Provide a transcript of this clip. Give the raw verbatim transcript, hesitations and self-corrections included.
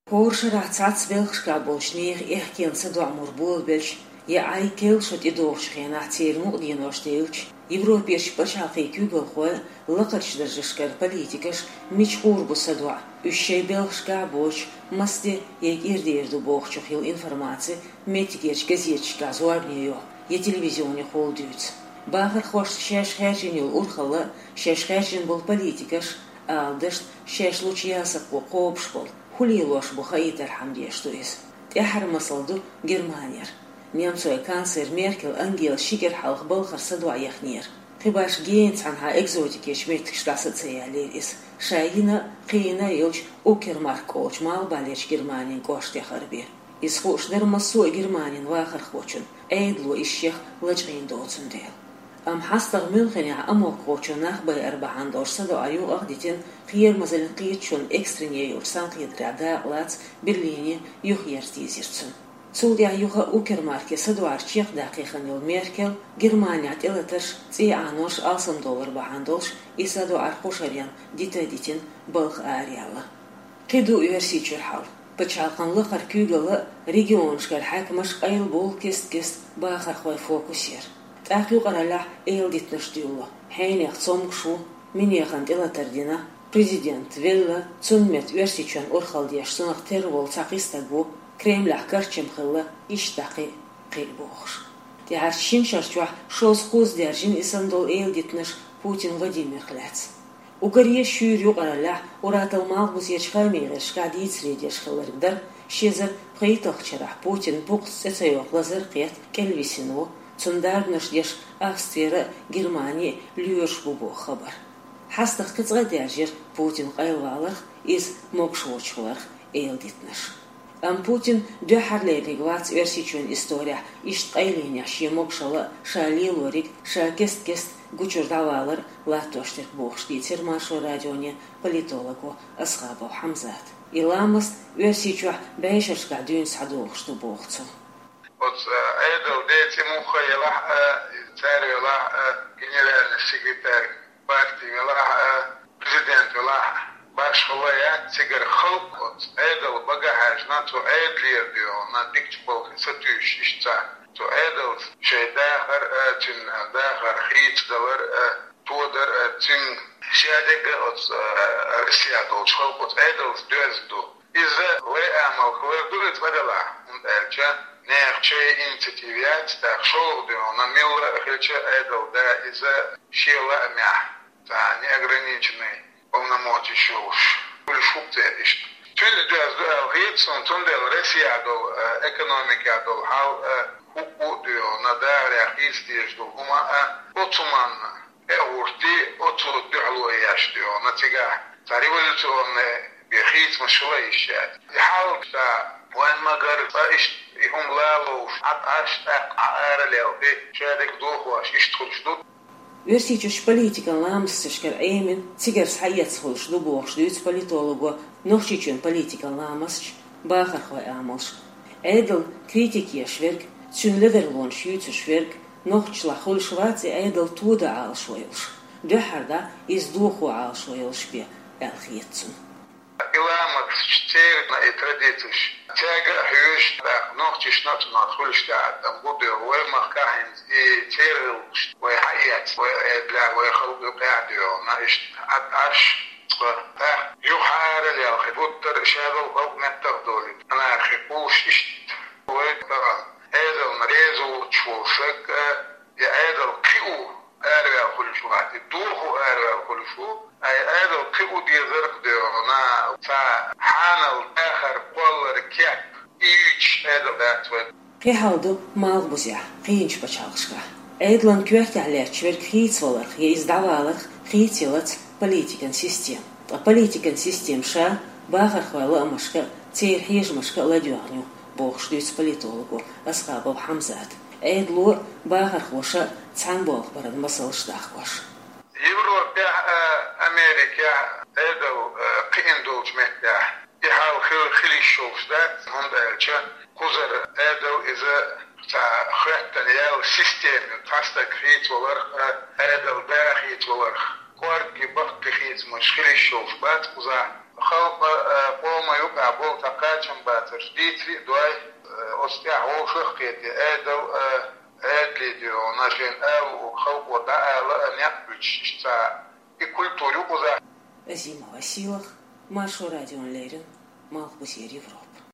Hoorshara tats welgska bolsneer erkent se doamur bolbelch, je aikel shot idorschgen atiernu dienostelch, Европеш пачалхи күгөлхө лакарчдыржышкар политикаш мичхурбусадва, үшшей белшка боч, масте як ирдерду бохчухил информации, метигерч газетчка зуарнеё, е телевизионе холдюц. Багар хош шеш хержинил урхала, шеш хержин был политикаш, алдышт шеш лучиясак бо қобшбол, хулилош бо хаитер хамдештуис. Эхар масалду Германияр. Немцоя канцлер Меркель Ангела Шикер халх балхар садва яхнир. Хибаш гейнц анха экзотики шмертикш ассоциалерис. Шайина қиина илч укермарк олч мал балеч Германин коште харби. Из хошдер массой Германин вахар хочун. Эйдлу ищех лачрин доцундел. Ам хастаг Мюнхеня амок хочун нахбай арбахан дор садо аю агдитин қиер мазалин қиетчун экстренье юрсан қиедрада лац Берлине юхьерстизирцун. Сулдя юха укермарке садвар чех дақиқан ел Меркель, Германия телеташ ци анош алсан доллар бахандолш и саду архушарян дита-дитин балх ариала. Қиду уверсичер хал. Пачалқан лықар күгілі регионшкар хакмаш қайл бол кест-кест бахар хой фокусер. Тақи қаралах эйл дитнаш дюлла. Хайнех цомкшу, минехан телетардина, президент Велла цунмет уверсичен урхалдияш сунақ тервол цақистагу, Кремлях карчем хылла иштақи қилбоғш. Тяхар шиншарчуах шоз хуз дяржин исандол эйл дитнаш Путин Владимир хляц. Угарье шюрю қаралах ураталмал буз ечхаймеғешка дейцредеш хыларгдар шезір қайтақчарах Путин бұқ сецайоқ лазыр қият келвисину цундарнаш деш Австрия Германия люеш бубо хабар. Хастық кыцға дяржир Путин қайлаларх из мокшуочхыларх эйл дитнаш. Ам Путин дөхарлериг вац версичун история ишт қайлиня шемокшала шалилорик шакест-кест гучурдавалар латоштер бохштицер машу радионе политологу Асхабов Хамзат. Иламаст версичуа бейшершка дюн садохшту бохцу. Вот эдл дети муха елах царь елах генеральный секретарь партии елах президент елах Башхолая цигар халкот, эдл багаж на то эдлир био на диктбол сатюш ишца, то эдл шейдахар чин дахар хриц давар тодер чин шадега от сиатол халкот эдл дözду. Из ле амал хлердурит вадала, und elcha нерче инициативят так шоу био на милла хрича эдл да из шила мя, та неограниченный полномочия уж большупте ишь. Тюль дюз дуэл хитсон тундел ресиадол экономикадол хал хуку дюо надаря хистиш дол хума отуман э урти оту дюло яш дюо натига революционный бехит машула ишат. Хал та وين ما قرب ايش هم لالو ات اشتاق ارلو بي شادك دوخواش اشتخل شدود Версичуш политикан ламсышкар эймен, цигерс хайецхулш дубохш дюц политологу, нохчичун политикан ламасч, бахархой амалш. Эдл критики шверг, цюн леверлон шюцу шверг, нохчла хул швацы эдл туда алшойлш. Дөхарда из духу алшойлш бе элхиетцун. Иламакс чтег и традициш. Тяга хюш так нохчиш нат нахулш так там буду вой махкахин и терил вой хаят вой бля вой халуг пятио наиш аташ так юхар ли алхибутер шагал бог наттадоли ана хипуш ишт вой таран эдл нарезу чволшак я эдл киу арга хулшуат духу арга хулшу أي هذا كيبو دي ذرق ديونا تا حانل آخر قول ركيك إيش هذا باتوين قي هالدو مال بوزيا قينش بچالشكا أيضاً كويرت على شوير خيط والر يزدعوالر خيط يلت политикан систем. А политикан систем ша бахар хвала амашка цейр хиж машка ладюарню бохштуйц политологу Асхабов Хамзат. Эйдлу бахар хвоша цанбол барад масал штахкваш. Европа Америка эдл قيندوج مهدا يحاول خل خليشوف ذات هم دالشا كوزر эдл إذا تا خرطن يال سيستم تاستا خيط ولرخ эдл داخيط ولرخ كواركي بخ خيط مش خليشوف بات كوزا خلق بوما يبقى بول تقا باشم باتر ديتري دوای أستيع وشخ كده أدو أدلي ديو ناشين أو خو وضع على نيابتش شتا كل طريق وذا Зима Василах, Машу Радион Лерин, Малхбусер Европа.